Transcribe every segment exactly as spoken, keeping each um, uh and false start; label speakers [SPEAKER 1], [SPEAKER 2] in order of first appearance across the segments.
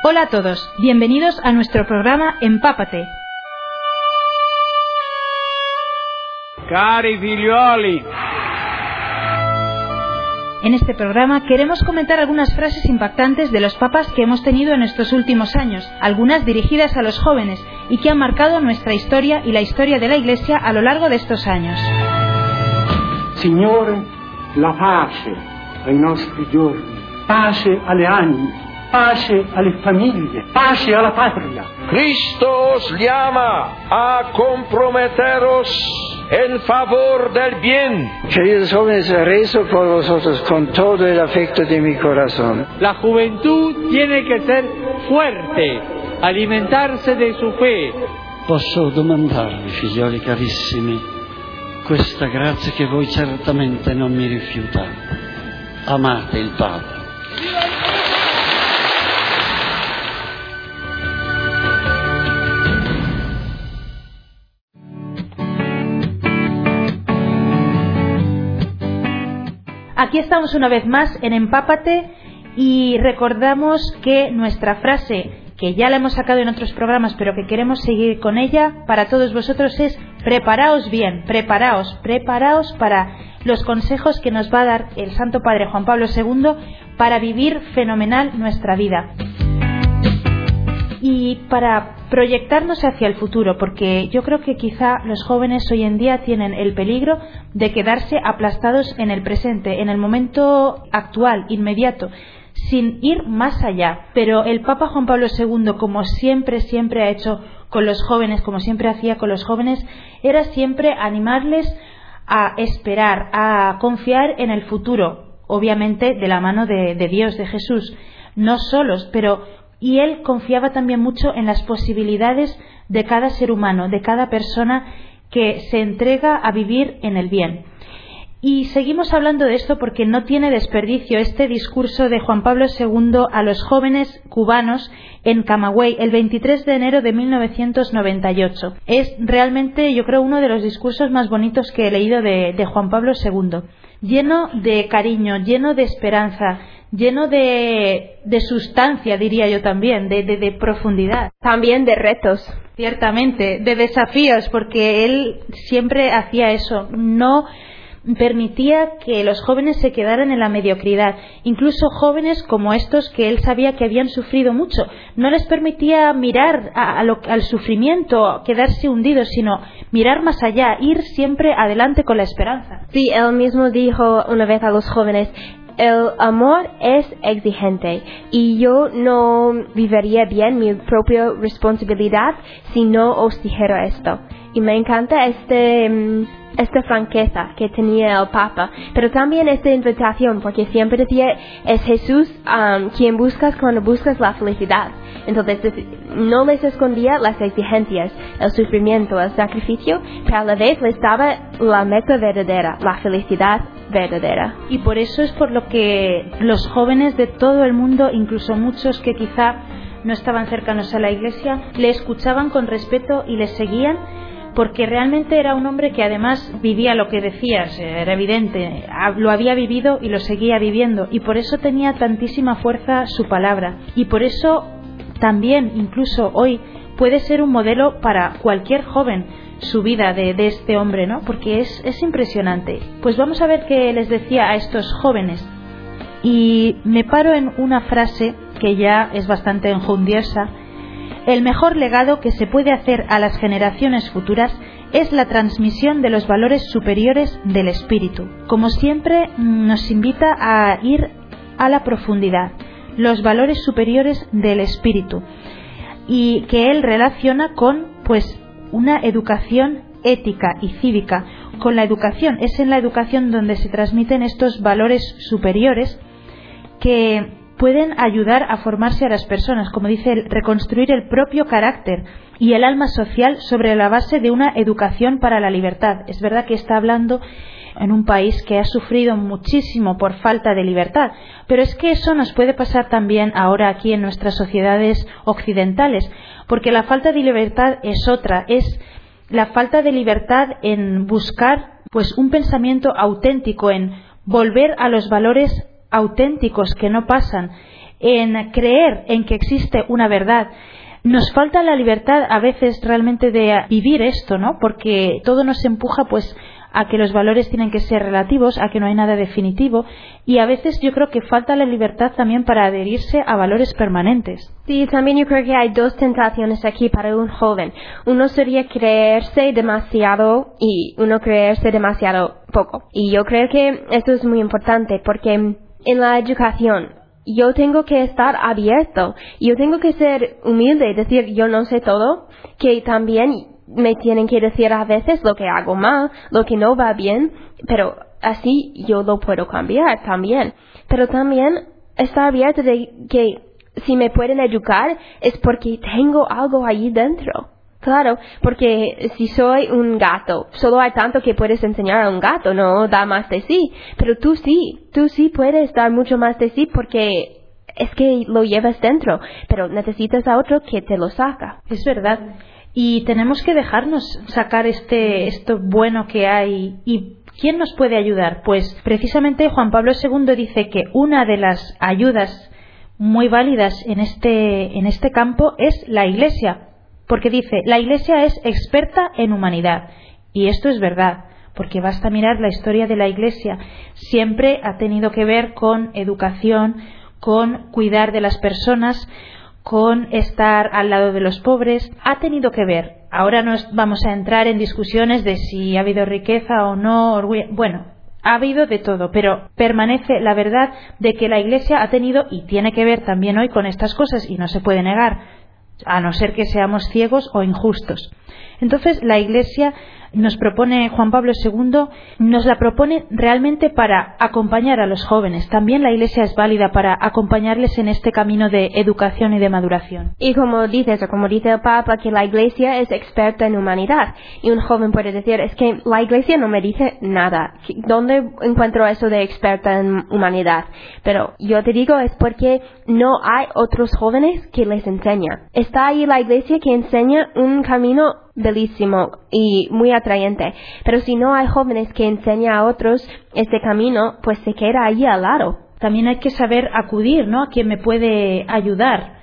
[SPEAKER 1] Hola a todos, bienvenidos a nuestro programa Empápate.
[SPEAKER 2] Cari figlioli.
[SPEAKER 1] En este programa queremos comentar algunas frases impactantes de los papas que hemos tenido en estos últimos años, algunas dirigidas a los jóvenes y que han marcado nuestra historia y la historia de la Iglesia a lo largo de estos años.
[SPEAKER 3] Signore, la pace ai nostri giorni, pace alle anime, pace alle famiglie, pace alla patria.
[SPEAKER 4] Cristo os llama a comprometeros en favor del bien.
[SPEAKER 5] Queridos jóvenes, rezo por vosotros con todo el afecto de mi corazón.
[SPEAKER 2] La juventud tiene che ser fuerte, alimentarsi di sua fe.
[SPEAKER 6] Posso domandarvi, figlioli carissimi, questa grazia che voi certamente non mi rifiutate. Amate il Papa.
[SPEAKER 1] Aquí estamos una vez más en Empápate y recordamos que nuestra frase, que ya la hemos sacado en otros programas pero que queremos seguir con ella para todos vosotros, es preparaos bien, preparaos, preparaos para los consejos que nos va a dar el Santo Padre Juan Pablo segundo para vivir fenomenal nuestra vida y para proyectarnos hacia el futuro, porque yo creo que quizá los jóvenes hoy en día tienen el peligro de quedarse aplastados en el presente, en el momento actual, inmediato, sin ir más allá. Pero el Papa Juan Pablo segundo, como siempre, siempre ha hecho con los jóvenes, como siempre hacía con los jóvenes, era siempre animarles a esperar, a confiar en el futuro, obviamente de la mano de, de Dios, de Jesús, no solos, pero y él confiaba también mucho en las posibilidades de cada ser humano, de cada persona que se entrega a vivir en el bien. Y seguimos hablando de esto porque no tiene desperdicio este discurso de Juan Pablo segundo a los jóvenes cubanos en Camagüey el veintitrés de enero de mil novecientos noventa y ocho. Es realmente, yo creo, uno de los discursos más bonitos que he leído de, de Juan Pablo segundo. Lleno de cariño, lleno de esperanza, lleno de, de sustancia, diría yo también, de, de, de profundidad.
[SPEAKER 7] También de retos.
[SPEAKER 1] Ciertamente, de desafíos, porque él siempre hacía eso, no permitía que los jóvenes se quedaran en la mediocridad, incluso jóvenes como estos que él sabía que habían sufrido mucho, no les permitía mirar a, a lo, al sufrimiento, quedarse hundidos, sino mirar más allá, ir siempre adelante con la esperanza.
[SPEAKER 7] Sí, él mismo dijo una vez a los jóvenes: el amor es exigente y yo no viviría bien mi propia responsabilidad si no os dijera esto. Y me encanta este, esta franqueza que tenía el Papa, pero también esta invitación, porque siempre decía, es Jesús um, quien buscas cuando buscas la felicidad. Entonces no les escondía las exigencias, el sufrimiento, el sacrificio, pero a la vez les daba la meta verdadera, la felicidad verdadera.
[SPEAKER 1] Y por eso es por lo que los jóvenes de todo el mundo, incluso muchos que quizá no estaban cercanos a la Iglesia, le escuchaban con respeto y le seguían, porque realmente era un hombre que además vivía lo que decías, era evidente, lo había vivido y lo seguía viviendo, y por eso tenía tantísima fuerza su palabra, y por eso también incluso hoy puede ser un modelo para cualquier joven su vida de, de este hombre, ¿no? Porque es, es impresionante. Pues vamos a ver qué les decía a estos jóvenes, y me paro en una frase que ya es bastante enjundiosa. El mejor legado que se puede hacer a las generaciones futuras es la transmisión de los valores superiores del espíritu. Como siempre, nos invita a ir a la profundidad, los valores superiores del espíritu, y que él relaciona con, pues, una educación ética y cívica. Con la educación, es en la educación donde se transmiten estos valores superiores que pueden ayudar a formarse a las personas, como dice él, reconstruir el propio carácter y el alma social sobre la base de una educación para la libertad. Es verdad que está hablando en un país que ha sufrido muchísimo por falta de libertad, pero es que eso nos puede pasar también ahora aquí en nuestras sociedades occidentales, porque la falta de libertad es otra, es la falta de libertad en buscar, pues, un pensamiento auténtico, en volver a los valores auténticos que no pasan, en creer en que existe una verdad. Nos falta la libertad a veces realmente de vivir esto, ¿no? Porque todo nos empuja pues a que los valores tienen que ser relativos, a que no hay nada definitivo, y a veces yo creo que falta la libertad también para adherirse a valores permanentes.
[SPEAKER 7] Sí, también yo creo que hay dos tentaciones aquí para un joven. Uno sería creerse demasiado y uno creerse demasiado poco. Y yo creo que esto es muy importante porque en la educación yo tengo que estar abierto, yo tengo que ser humilde, decir yo no sé todo, que también me tienen que decir a veces lo que hago mal, lo que no va bien, pero así yo lo puedo cambiar también. Pero también estar abierto de que si me pueden educar es porque tengo algo allí dentro. Claro, porque si soy un gato, solo hay tanto que puedes enseñar a un gato, no da más de sí. Pero tú sí, tú sí puedes dar mucho más de sí porque es que lo llevas dentro, pero necesitas a otro que te lo saca.
[SPEAKER 1] Es verdad. Y tenemos que dejarnos sacar este esto bueno que hay. ¿Y quién nos puede ayudar? Pues precisamente Juan Pablo segundo dice que una de las ayudas muy válidas en este, en este campo es la Iglesia. Porque dice, la Iglesia es experta en humanidad. Y esto es verdad, porque basta mirar la historia de la Iglesia. Siempre ha tenido que ver con educación, con cuidar de las personas, con estar al lado de los pobres. Ha tenido que ver. Ahora no vamos a entrar en discusiones de si ha habido riqueza o no. Bueno, ha habido de todo, pero permanece la verdad de que la Iglesia ha tenido y tiene que ver también hoy con estas cosas y no se puede negar, a no ser que seamos ciegos o injustos. Entonces la Iglesia nos propone, Juan Pablo segundo, nos la propone realmente para acompañar a los jóvenes. También la Iglesia es válida para acompañarles en este camino de educación y de maduración.
[SPEAKER 7] Y como dices, o como dice el Papa, que la Iglesia es experta en humanidad. Y un joven puede decir, es que la Iglesia no me dice nada. ¿Dónde encuentro eso de experta en humanidad? Pero yo te digo, es porque no hay otros jóvenes que les enseñan. Está ahí la Iglesia que enseña un camino bellísimo y muy atrayente, pero si no hay jóvenes que enseñan a otros este camino, pues se queda ahí al lado.
[SPEAKER 1] También hay que saber acudir, ¿no?, a quien me puede ayudar,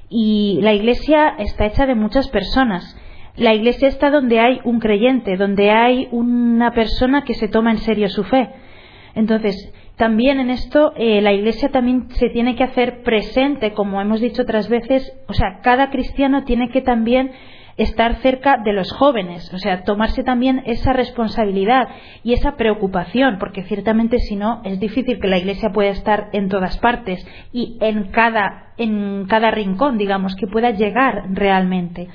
[SPEAKER 1] y la Iglesia está hecha de muchas personas. La Iglesia está donde hay un creyente, donde hay una persona que se toma en serio su fe. Entonces también en esto eh, la Iglesia también se tiene que hacer presente, como hemos dicho otras veces. O sea, cada cristiano tiene que también estar cerca de los jóvenes, o sea, tomarse también esa responsabilidad y esa preocupación, porque ciertamente si no es difícil que la Iglesia pueda estar en todas partes y en cada, en cada rincón, digamos, que pueda llegar realmente.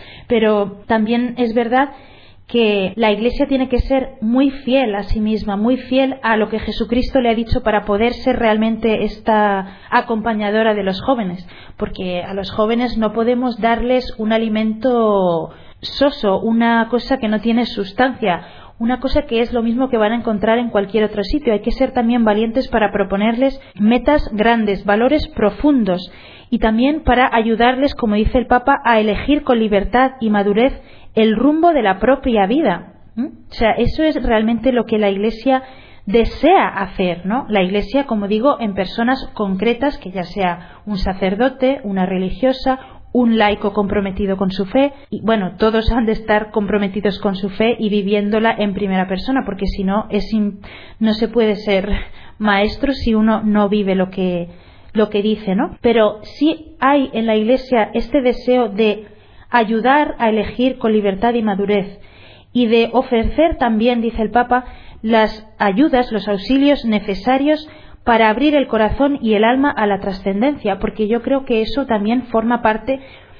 [SPEAKER 1] Pero también es verdad que la Iglesia tiene que ser muy fiel a sí misma, muy fiel a lo que Jesucristo le ha dicho para poder ser realmente esta acompañadora de los jóvenes, porque a los jóvenes no podemos darles un alimento soso, una cosa que no tiene sustancia, una cosa que es lo mismo que van a encontrar en cualquier otro sitio. Hay que ser también valientes para proponerles metas grandes, valores profundos, y también para ayudarles, como dice el Papa, a elegir con libertad y madurez el rumbo de la propia vida. ¿Mm? O sea, eso es realmente lo que la Iglesia desea hacer, ¿no? La Iglesia, como digo, en personas concretas, que ya sea un sacerdote, una religiosa, un laico comprometido con su fe, y bueno, todos han de estar comprometidos con su fe y viviéndola en primera persona, porque si no, es in... no se puede ser maestro si uno no vive lo que, lo que dice, ¿no? Pero sí hay en la Iglesia este deseo de ayudar a elegir con libertad y madurez, y de ofrecer también, dice el Papa, las ayudas, los auxilios necesarios para abrir el corazón y el alma a la trascendencia, porque yo creo que eso también forma parte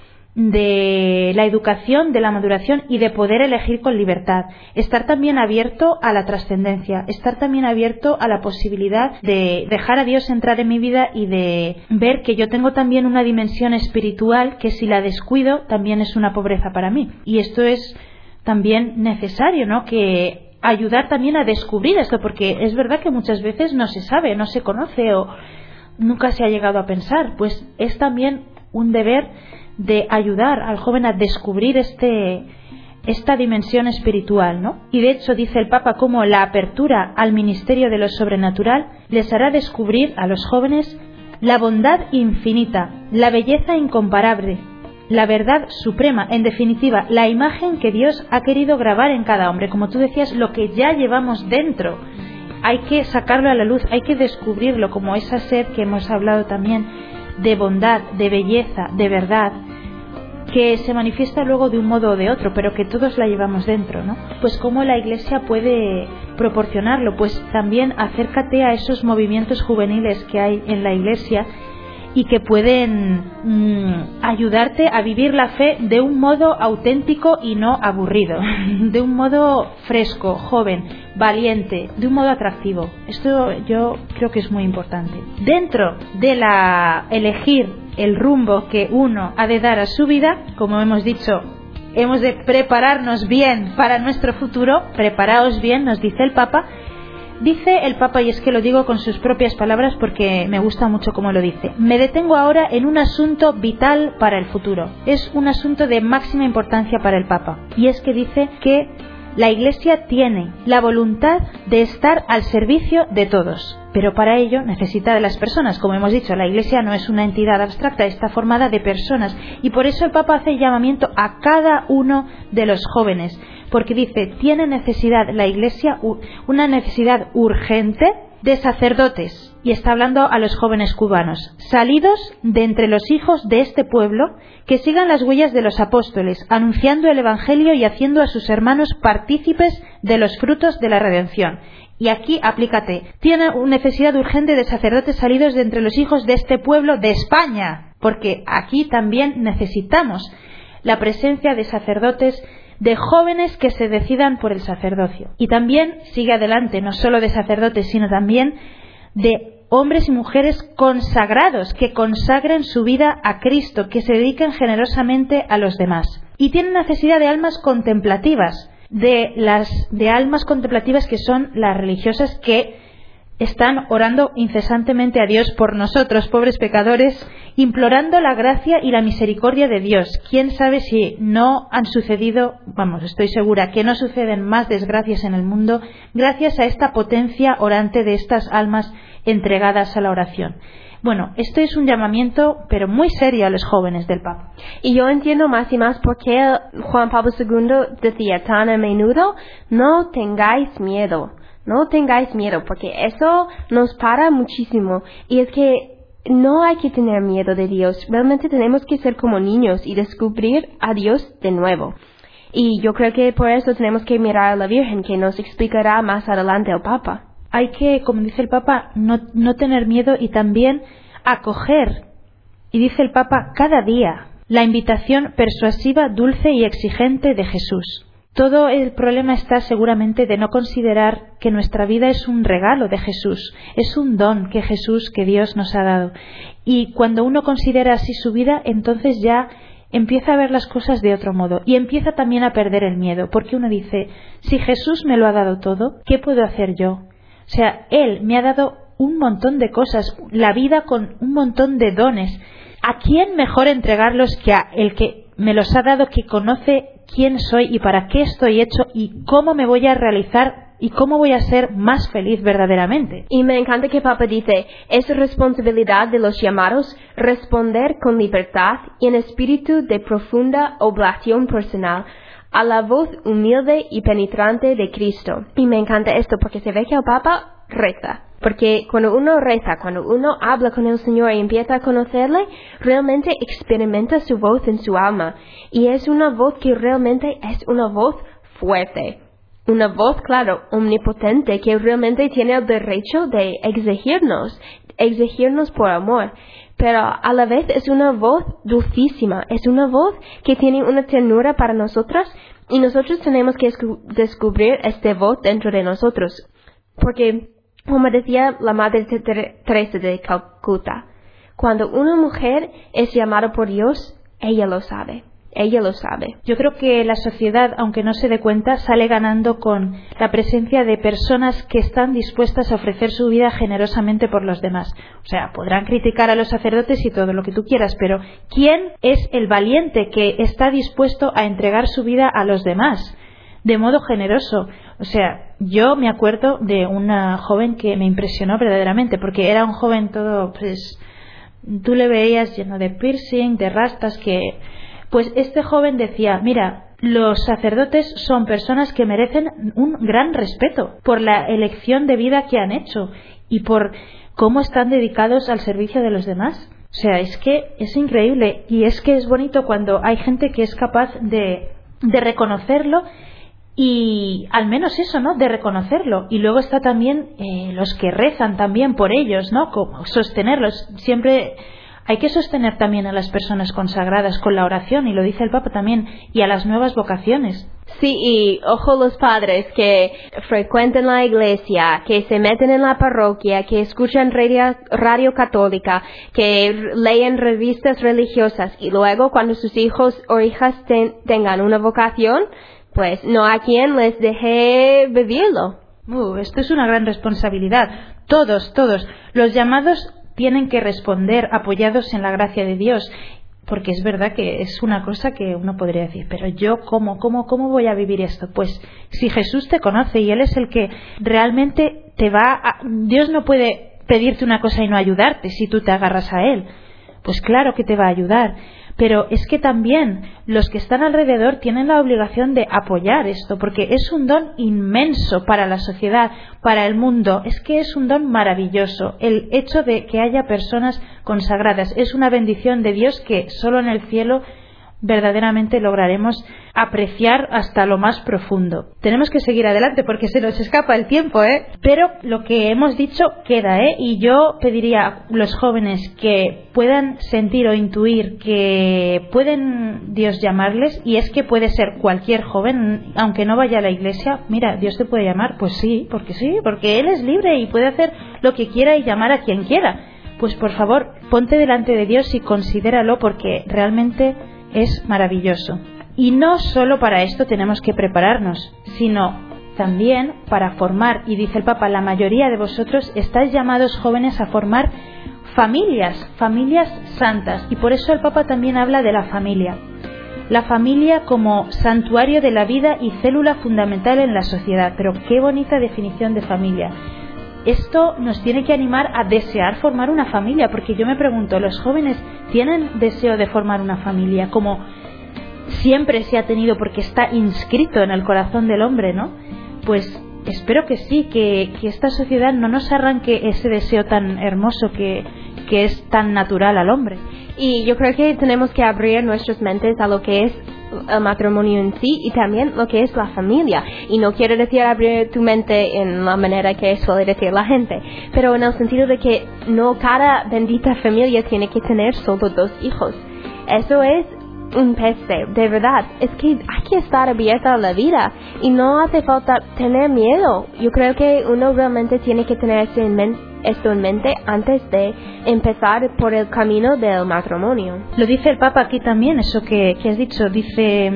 [SPEAKER 1] de la educación, de la maduración y de poder elegir con libertad. Estar también abierto a la trascendencia, estar también abierto a la posibilidad de dejar a Dios entrar en mi vida y de ver que yo tengo también una dimensión espiritual que si la descuido también es una pobreza para mí. Y esto es también necesario, ¿no?, que ayudar también a descubrir esto, porque es verdad que muchas veces no se sabe, no se conoce o nunca se ha llegado a pensar. Pues es también un deber de ayudar al joven a descubrir este, esta dimensión espiritual, ¿no? Y de hecho dice el Papa como la apertura al ministerio de lo sobrenatural les hará descubrir a los jóvenes la bondad infinita, la belleza incomparable, la verdad suprema, en definitiva, la imagen que Dios ha querido grabar en cada hombre. Como tú decías, lo que ya llevamos dentro, hay que sacarlo a la luz, hay que descubrirlo, como esa sed que hemos hablado también, de bondad, de belleza, de verdad, que se manifiesta luego de un modo o de otro, pero que todos la llevamos dentro, ¿no? Pues cómo la Iglesia puede proporcionarlo, pues también acércate a esos movimientos juveniles que hay en la Iglesia y que pueden mmm, ayudarte a vivir la fe de un modo auténtico y no aburrido, de un modo fresco, joven, valiente, de un modo atractivo. Esto yo creo que es muy importante. Dentro de la elegir el rumbo que uno ha de dar a su vida, como hemos dicho, hemos de prepararnos bien para nuestro futuro. Preparaos bien, nos dice el Papa. Dice el Papa, y es que lo digo con sus propias palabras porque me gusta mucho cómo lo dice: me detengo ahora en un asunto vital para el futuro. Es un asunto de máxima importancia para el Papa, y es que dice que la Iglesia tiene la voluntad de estar al servicio de todos, pero para ello necesita de las personas. Como hemos dicho, la Iglesia no es una entidad abstracta, está formada de personas, y por eso el Papa hace llamamiento a cada uno de los jóvenes, porque dice, tiene necesidad la Iglesia, una necesidad urgente de sacerdotes, y está hablando a los jóvenes cubanos, salidos de entre los hijos de este pueblo, que sigan las huellas de los apóstoles, anunciando el Evangelio y haciendo a sus hermanos partícipes de los frutos de la redención. Y aquí aplícate, tiene una necesidad urgente de sacerdotes salidos de entre los hijos de este pueblo de España, porque aquí también necesitamos la presencia de sacerdotes, de jóvenes que se decidan por el sacerdocio. Y también sigue adelante, no solo de sacerdotes, sino también de hombres y mujeres consagrados, que consagren su vida a Cristo, que se dediquen generosamente a los demás. Y tienen necesidad de almas contemplativas, de las de almas contemplativas que son las religiosas, que están orando incesantemente a Dios por nosotros, pobres pecadores, implorando la gracia y la misericordia de Dios. Quién sabe si no han sucedido, vamos, estoy segura que no suceden más desgracias en el mundo gracias a esta potencia orante de estas almas entregadas a la oración. Bueno, esto es un llamamiento, pero muy serio, a los jóvenes del Papa.
[SPEAKER 7] Y yo entiendo más y más por qué Juan Pablo segundo decía tan a menudo, no tengáis miedo. No tengáis miedo, porque eso nos para muchísimo. Y es que no hay que tener miedo de Dios. Realmente tenemos que ser como niños y descubrir a Dios de nuevo. Y yo creo que por eso tenemos que mirar a la Virgen, que nos explicará más adelante el Papa.
[SPEAKER 1] Hay que, como dice el Papa, no, no tener miedo y también acoger. Y dice el Papa, cada día, la invitación persuasiva, dulce y exigente de Jesús. Todo el problema está seguramente de no considerar que nuestra vida es un regalo de Jesús, es un don que Jesús, que Dios nos ha dado. Y cuando uno considera así su vida, entonces ya empieza a ver las cosas de otro modo y empieza también a perder el miedo, porque uno dice, si Jesús me lo ha dado todo, ¿qué puedo hacer yo? O sea, Él me ha dado un montón de cosas, la vida con un montón de dones. ¿A quién mejor entregarlos que a el que me los ha dado, que conoce quién soy y para qué estoy hecho y cómo me voy a realizar y cómo voy a ser más feliz verdaderamente?
[SPEAKER 7] Y me encanta que Papa dice, es responsabilidad de los llamados responder con libertad y en espíritu de profunda oblación personal a la voz humilde y penetrante de Cristo. Y me encanta esto porque se ve que el Papa reza. Porque cuando uno reza, cuando uno habla con el Señor y empieza a conocerle, realmente experimenta su voz en su alma. Y es una voz que realmente es una voz fuerte. Una voz, claro, omnipotente, que realmente tiene el derecho de exigirnos, exigirnos por amor. Pero a la vez es una voz dulcísima, es una voz que tiene una ternura para nosotros y nosotros tenemos que descubrir esta voz dentro de nosotros. Porque, como decía la Madre Teresa de Calcuta, cuando una mujer es llamada por Dios, ella lo sabe. Ella lo sabe.
[SPEAKER 1] Yo creo que la sociedad, aunque no se dé cuenta, sale ganando con la presencia de personas que están dispuestas a ofrecer su vida generosamente por los demás. O sea, podrán criticar a los sacerdotes y todo lo que tú quieras, pero ¿quién es el valiente que está dispuesto a entregar su vida a los demás de modo generoso? O sea, yo me acuerdo de una joven que me impresionó verdaderamente, porque era un joven todo, pues, tú le veías lleno de piercing, de rastas, que pues este joven decía, mira, los sacerdotes son personas que merecen un gran respeto por la elección de vida que han hecho y por cómo están dedicados al servicio de los demás. O sea, es que es increíble, y es que es bonito cuando hay gente que es capaz de, de reconocerlo, y al menos eso, ¿no? De reconocerlo. Y luego está también eh, los que rezan también por ellos, ¿no? Como sostenerlos. Siempre hay que sostener también a las personas consagradas con la oración, y lo dice el Papa también, y a las nuevas vocaciones.
[SPEAKER 7] Sí, y ojo los padres que frecuentan la iglesia, que se meten en la parroquia, que escuchan radio, radio católica, que leen revistas religiosas, y luego cuando sus hijos o hijas ten, tengan una vocación, pues no hay quien les deje vivirlo.
[SPEAKER 1] Uh, esto es una gran responsabilidad. Todos, todos. Los llamados tienen que responder apoyados en la gracia de Dios, porque es verdad que es una cosa que uno podría decir, pero yo cómo, cómo, cómo voy a vivir esto. Pues si Jesús te conoce y Él es el que realmente te va a... Dios no puede pedirte una cosa y no ayudarte si tú te agarras a Él. Pues claro que te va a ayudar, pero es que también los que están alrededor tienen la obligación de apoyar esto, porque es un don inmenso para la sociedad, para el mundo. Es que es un don maravilloso. El hecho de que haya personas consagradas es una bendición de Dios que solo en el cielo verdaderamente lograremos apreciar hasta lo más profundo. Tenemos que seguir adelante porque se nos escapa el tiempo, ¿eh? Pero lo que hemos dicho queda, ¿eh? Y yo pediría a los jóvenes que puedan sentir o intuir que pueden Dios llamarles, y es que puede ser cualquier joven, aunque no vaya a la iglesia. Mira, Dios te puede llamar, pues sí, porque sí, porque Él es libre y puede hacer lo que quiera y llamar a quien quiera. Pues por favor, ponte delante de Dios y considéralo, porque realmente es maravilloso. Y no solo para esto tenemos que prepararnos, sino también para formar, y dice el Papa, la mayoría de vosotros estáis llamados jóvenes a formar familias, familias santas, y por eso el Papa también habla de la familia. La familia como santuario de la vida y célula fundamental en la sociedad. Pero qué bonita definición de familia. Esto nos tiene que animar a desear formar una familia, porque yo me pregunto, ¿los jóvenes tienen deseo de formar una familia como siempre se ha tenido, porque está inscrito en el corazón del hombre, ¿no? Pues espero que sí, que, que esta sociedad no nos arranque ese deseo tan hermoso que, que es tan natural al hombre.
[SPEAKER 7] Y yo creo que tenemos que abrir nuestras mentes a lo que es el matrimonio en sí y también lo que es la familia. Y no quiero decir abrir tu mente en la manera que suele decir la gente, pero en el sentido de que no cada bendita familia tiene que tener solo dos hijos. Eso es un peste, de verdad. Es que hay que estar abierta a la vida y no hace falta tener miedo. Yo creo que uno realmente tiene que tener esto en mente, esto en mente antes de empezar por el camino del matrimonio.
[SPEAKER 1] Lo dice el Papa aquí también, eso que, que has dicho. Dice: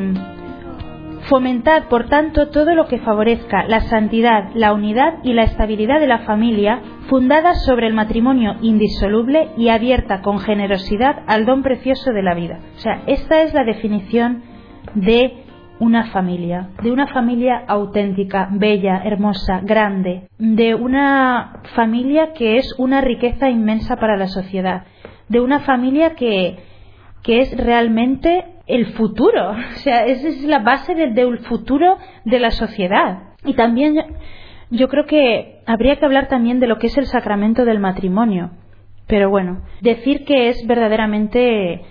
[SPEAKER 1] fomentad, por tanto, todo lo que favorezca la santidad, la unidad y la estabilidad de la familia, fundada sobre el matrimonio indisoluble y abierta con generosidad al don precioso de la vida. O sea, esta es la definición de una familia, de una familia auténtica, bella, hermosa, grande, de una familia que es una riqueza inmensa para la sociedad, de una familia que, que es realmente el futuro. O sea, esa es la base del, del futuro de la sociedad. Y también yo, yo creo que habría que hablar también de lo que es el sacramento del matrimonio. Pero bueno, decir que es verdaderamente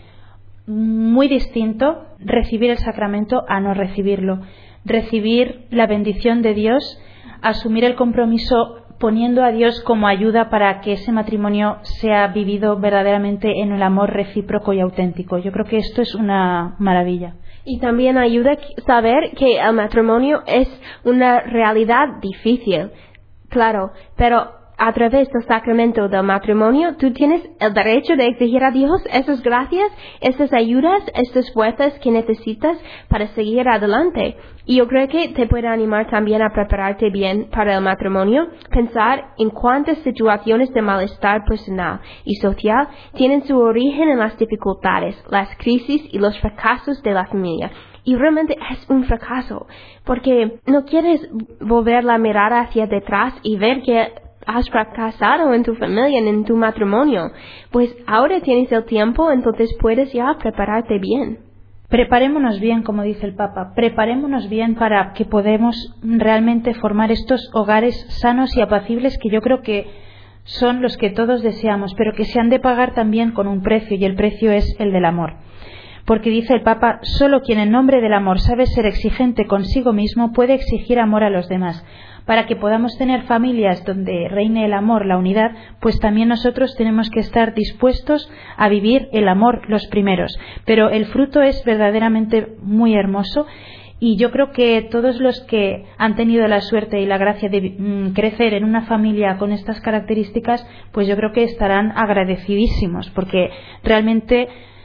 [SPEAKER 1] muy distinto recibir el sacramento a no recibirlo. Recibir la bendición de Dios, asumir el compromiso poniendo a Dios como ayuda para que ese matrimonio sea vivido verdaderamente en el amor recíproco y auténtico. Yo creo que esto es una maravilla.
[SPEAKER 7] Y también ayuda a saber que el matrimonio es una realidad difícil, claro, pero a través del sacramento del matrimonio tú tienes el derecho de exigir a Dios esas gracias, estas ayudas, estas fuerzas que necesitas para seguir adelante. Y yo creo que te puede animar también a prepararte bien para el matrimonio, pensar en cuántas situaciones de malestar personal y social tienen su origen en las dificultades, las crisis y los fracasos de la familia. Y realmente es un fracaso, porque no quieres volver la mirada hacia detrás y ver que has fracasado en tu familia, en tu matrimonio. Pues ahora tienes el tiempo, entonces puedes ya prepararte bien.
[SPEAKER 1] Preparémonos bien, como dice el Papa, preparémonos bien para que podamos realmente formar estos hogares sanos y apacibles que yo creo que son los que todos deseamos, pero que se han de pagar también con un precio, y el precio es el del amor. Porque dice el Papa, solo quien en nombre del amor sabe ser exigente consigo mismo puede exigir amor a los demás. Para que podamos tener familias donde reine el amor, la unidad, pues también nosotros tenemos que estar dispuestos a vivir el amor los primeros. Pero el fruto es verdaderamente muy hermoso, y yo creo que todos los que han tenido la suerte y la gracia de mm, crecer en una familia con estas características, pues yo creo que estarán agradecidísimos, porque realmente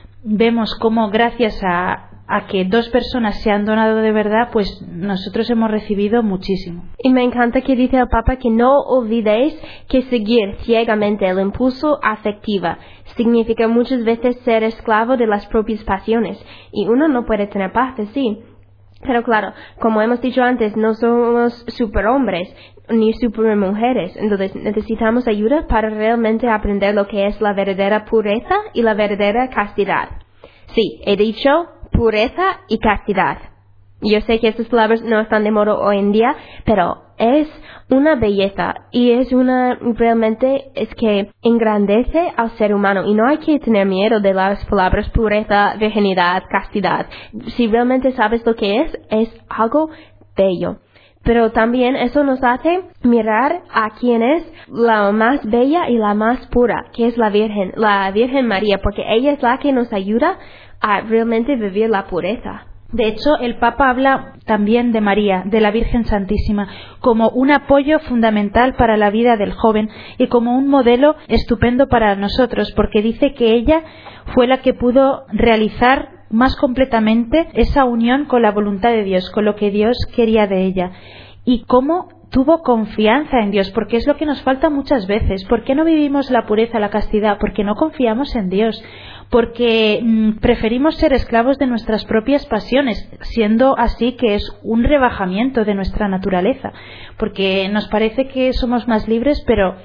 [SPEAKER 1] vemos cómo gracias a a que dos personas se han donado de verdad, pues nosotros hemos recibido muchísimo.
[SPEAKER 7] Y me encanta que dice el Papa que no olvidéis que seguir ciegamente el impulso afectivo significa muchas veces ser esclavo de las propias pasiones, y uno no puede tener paz así. Pero claro, como hemos dicho antes, no somos superhombres ni supermujeres, entonces necesitamos ayuda para realmente aprender lo que es la verdadera pureza y la verdadera castidad. Sí, he dicho pureza y castidad. Yo sé que estas palabras no están de moda hoy en día, pero es una belleza, y es una, realmente es que engrandece al ser humano, y no hay que tener miedo de las palabras pureza, virginidad, castidad. Si realmente sabes lo que es, es algo bello. Pero también eso nos hace mirar a quién es la más bella y la más pura, que es la Virgen, la Virgen María, porque ella es la que nos ayuda a realmente vivir la pureza.
[SPEAKER 1] De hecho, el Papa habla también de María, de la Virgen Santísima, como un apoyo fundamental para la vida del joven y como un modelo estupendo para nosotros, porque dice que ella fue la que pudo realizar más completamente esa unión con la voluntad de Dios, con lo que Dios quería de ella, y cómo tuvo confianza en Dios, porque es lo que nos falta muchas veces. ¿Por qué no vivimos la pureza, la castidad? Porque no confiamos en Dios, porque mmm, preferimos ser esclavos de nuestras propias pasiones, siendo así que es un rebajamiento de nuestra naturaleza, porque nos parece que somos más libres, pero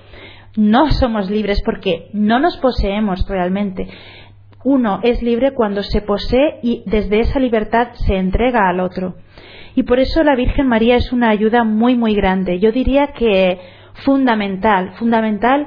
[SPEAKER 1] no somos libres porque no nos poseemos realmente. Uno es libre cuando se posee y desde esa libertad se entrega al otro. Y por eso la Virgen María es una ayuda muy muy grande. Yo diría que fundamental, fundamental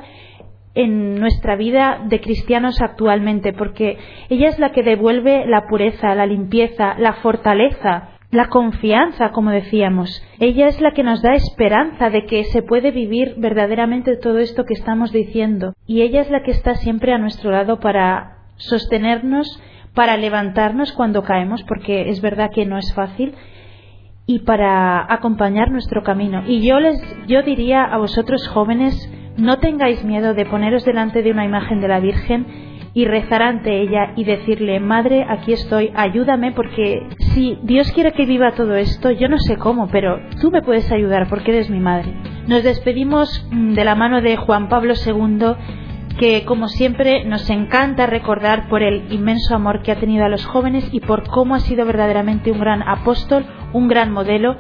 [SPEAKER 1] en nuestra vida de cristianos actualmente, porque ella es la que devuelve la pureza, la limpieza, la fortaleza, la confianza, como decíamos. Ella es la que nos da esperanza de que se puede vivir verdaderamente todo esto que estamos diciendo. Y ella es la que está siempre a nuestro lado para sostenernos, para levantarnos cuando caemos, porque es verdad que no es fácil, y para acompañar nuestro camino. Y yo les yo diría a vosotros jóvenes, no tengáis miedo de poneros delante de una imagen de la Virgen y rezar ante ella y decirle: Madre, aquí estoy, ayúdame, porque si Dios quiere que viva todo esto, yo no sé cómo, pero tú me puedes ayudar porque eres mi madre. Nos despedimos de la mano de Juan Pablo segundo, que como siempre nos encanta recordar por el inmenso amor que ha tenido a los jóvenes y por cómo ha sido verdaderamente un gran apóstol, un gran modelo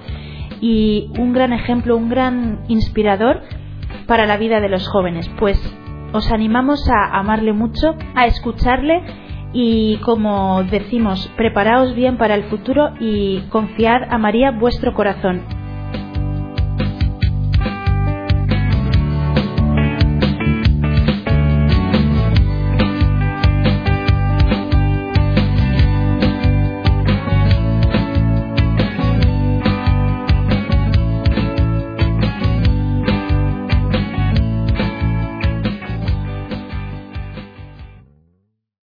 [SPEAKER 1] y un gran ejemplo, un gran inspirador para la vida de los jóvenes. Pues os animamos a amarle mucho, a escucharle y, como decimos, preparaos bien para el futuro y confiad a María vuestro corazón.